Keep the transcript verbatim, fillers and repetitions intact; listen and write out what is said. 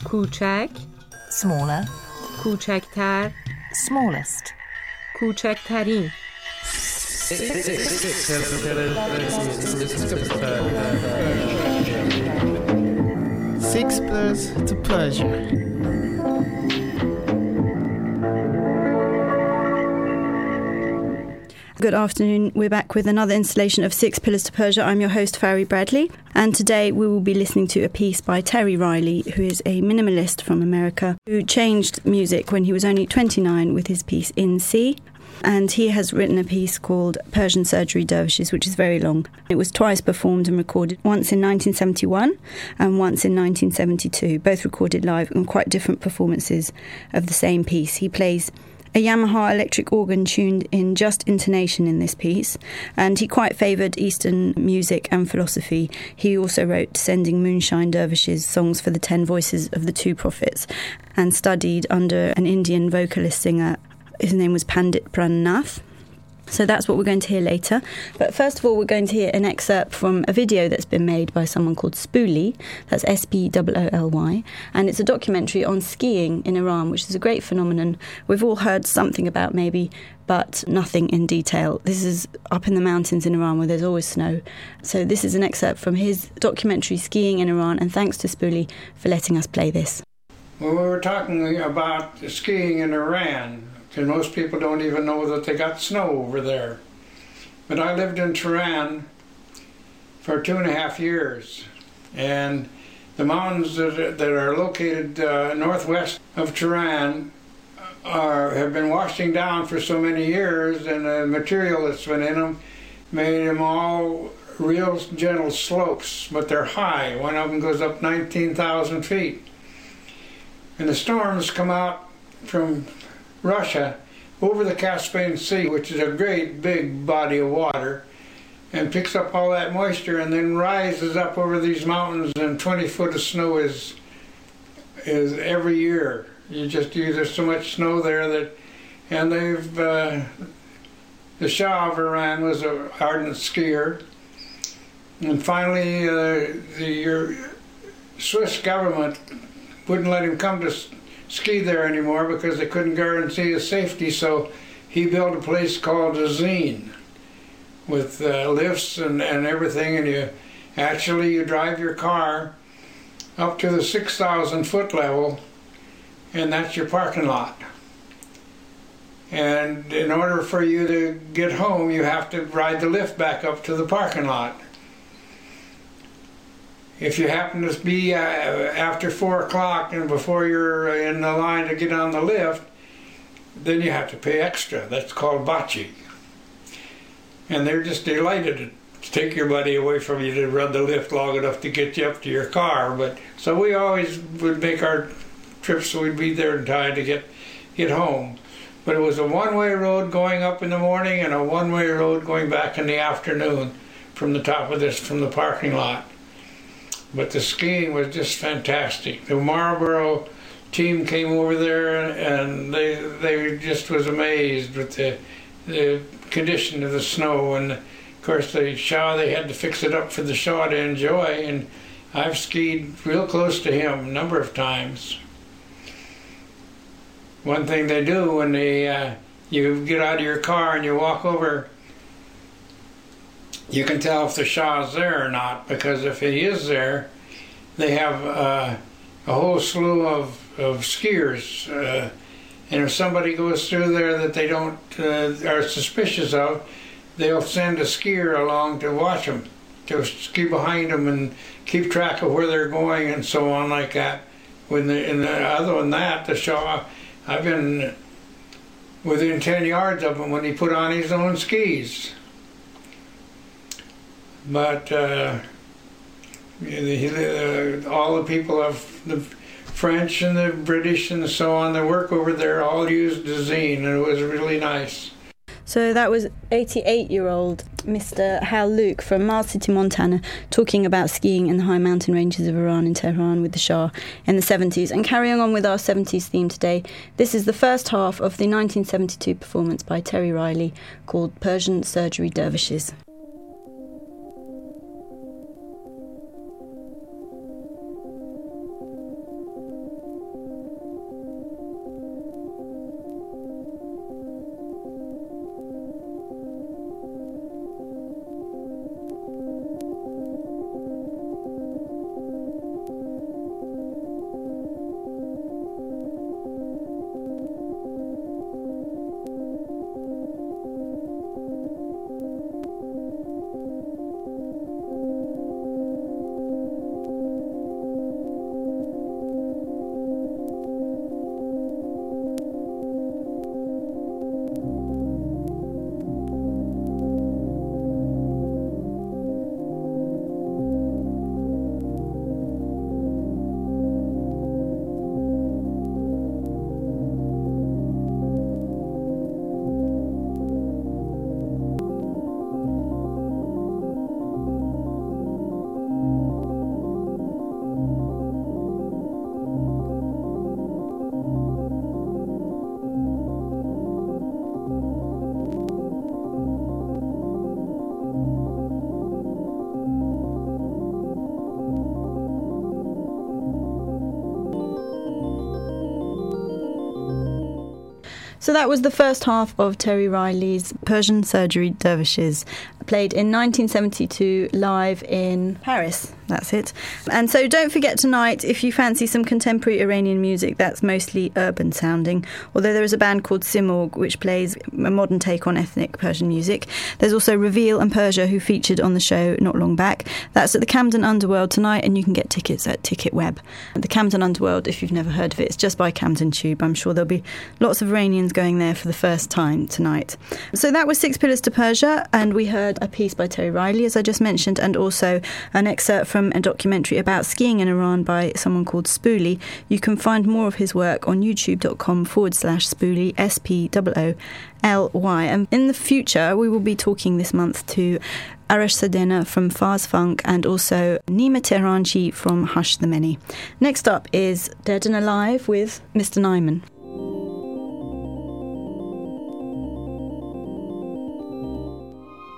کوچک smaller, کوچکتر smallest. کوچکترین Six Pillars to Persia. Good afternoon. We're back with another installation of Six Pillars to Persia. I'm your host, Farry Bradley, and today we will be listening to a piece by Terry Riley, who is a minimalist from America, who changed music when he was only twenty-nine with his piece In C. And he has written a piece called Persian Surgery Dervishes, which is very long. It was twice performed and recorded, once in nineteen seventy-one and once in nineteen seventy-two, both recorded live and quite different performances of the same piece. He plays a Yamaha electric organ tuned in just intonation in this piece, and he quite favoured Eastern music and philosophy. He also wrote Sending Moonshine Dervishes, songs for the ten voices of the two prophets, and studied under an Indian vocalist singer. His name was Pandit Prannath. So that's what we're going to hear later. But first of all, we're going to hear an excerpt from a video that's been made by someone called Spooly. That's S P O O L Y. And it's a documentary on skiing in Iran, which is a great phenomenon. We've all heard something about maybe, but nothing in detail. This is up in the mountains in Iran where there's always snow. So this is an excerpt from his documentary Skiing in Iran. And thanks to Spooly for letting us play this. Well, we were talking about skiing in Iran. And most people don't even know that they got snow over there. But I lived in Tehran for two and a half years. And the mountains that are, that are located uh, northwest of Tehran are, have been washing down for so many years, and the material that's been in them made them all real gentle slopes, but they're high. One of them goes up nineteen thousand feet. And the storms come out from Russia over the Caspian Sea, which is a great big body of water, and picks up all that moisture and then rises up over these mountains, and twenty foot of snow is is every year. You just use there's so much snow there that, and they've uh, the Shah of Iran was an ardent skier, and finally uh, the uh, Swiss government wouldn't let him come to ski there anymore because they couldn't guarantee his safety, so he built a place called Azin with uh, lifts and, and everything, and you actually you drive your car up to the six thousand foot level, and that's your parking lot. And in order for you to get home, you have to ride the lift back up to the parking lot. If you happen to be uh, after four o'clock and before you're in the line to get on the lift, then you have to pay extra. That's called bachi. And they're just delighted to take your money away from you to run the lift long enough to get you up to your car. But so we always would make our trips so we'd be there in time to get get home. But it was a one-way road going up in the morning and a one-way road going back in the afternoon from the top of this, from the parking lot. But the skiing was just fantastic. The Marlboro team came over there, and they they just was amazed with the the condition of the snow. And of course, the Shah, they had to fix it up for the Shah to enjoy. And I've skied real close to him a number of times. One thing they do when they uh, you get out of your car and you walk over, you can tell if the Shah's there or not, because if he is there, they have uh, a whole slew of, of skiers. Uh, and if somebody goes through there that they don't uh, are suspicious of, they'll send a skier along to watch them, to ski behind them and keep track of where they're going and so on like that. When the, and the, other than that, the Shah, I've been within ten yards of him when he put on his own skis. But uh, he, uh, all the people of the French and the British and so on that work over there all used Azin, and it was really nice. So that was eighty-eight-year-old Mister Hal Luke from Miles City, Montana, talking about skiing in the high mountain ranges of Iran in Tehran with the Shah in the seventies. And carrying on with our seventies theme today, this is the first half of the nineteen seventy-two performance by Terry Riley called Persian Surgery Dervishes. So that was the first half of Terry Riley's Persian Surgery Dervishes, played in nineteen seventy-two live in Paris. That's it. And so don't forget tonight, if you fancy some contemporary Iranian music that's mostly urban sounding, although there is a band called Simorg which plays a modern take on ethnic Persian music. There's also Reveal and Persia, who featured on the show not long back. That's at the Camden Underworld tonight, and you can get tickets at Ticketweb. The Camden Underworld, if you've never heard of it, it's just by Camden Tube. I'm sure there'll be lots of Iranians going there for the first time tonight. So that was Six Pillars to Persia, and we heard a piece by Terry Riley, as I just mentioned, and also an excerpt from a documentary about skiing in Iran by someone called Spoolie. You can find more of his work on youtube.com forward slash Spoolie, S P O O L Y. And in the future, we will be talking this month to Arash Sadena from Fars Funk and also Nima Tehranchi from Hush the Many. Next up is Dead and Alive with Mister Nyman.